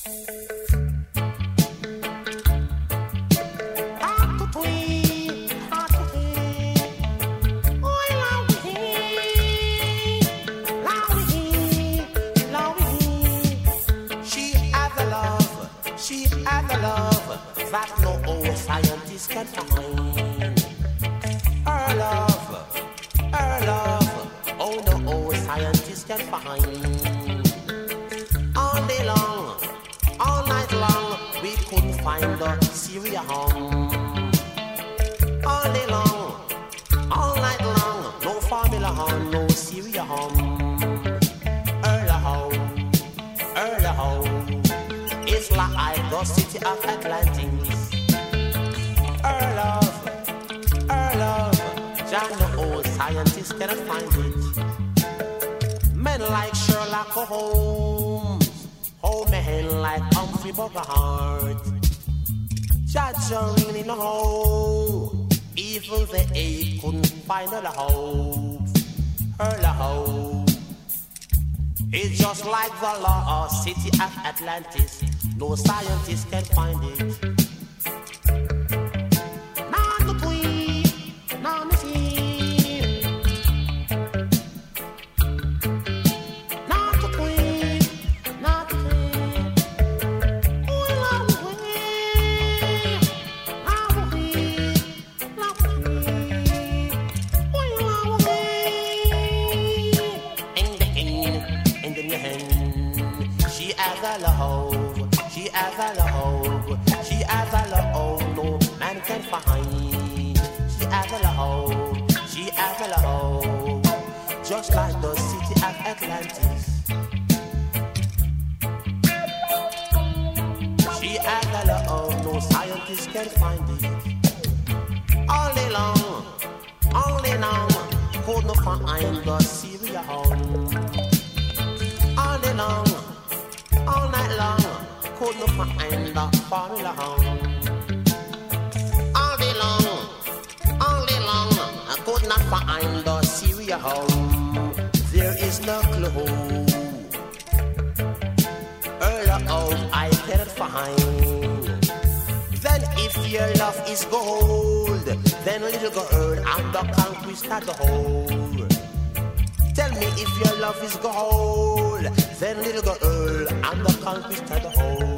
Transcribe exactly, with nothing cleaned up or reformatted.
That no old scientist can find. Her love, her love, oh no old scientist can find. All day long, all night long, we couldn't find the Syria home. All day long, all night long, no formula home, no Syria home. Her love, her love, it's like the city of Atlantis. Her love, her love, John the old scientist cannot find it. Men like Sherlock Holmes, oh men like Humphrey Bogart. Judge really know, even the A couldn't find her love. Her love, it's just like the lost city of Atlantis. No scientist can find it. Not the queen, not the queen, not the queen, not the queen. Oh, love the queen, love the queen, love the queen. Oh, love the queen. In the end, in the end, she has a love. She has a love, she has a love, no man can find. She has a love, she has a love, just like the city of Atlantis. She has a love, no scientist can find it. All day long, all day long, could not find the Syria home. All day long, all night long, could not find the formula home. All day long, all day long, I could not find the Syria home. There is no clue. Her love I cannot find. Then if your love is gold, then little girl, I'm the conquistador the whole. Tell me if your love is gold, then little girl, I'm the conquistador the whole.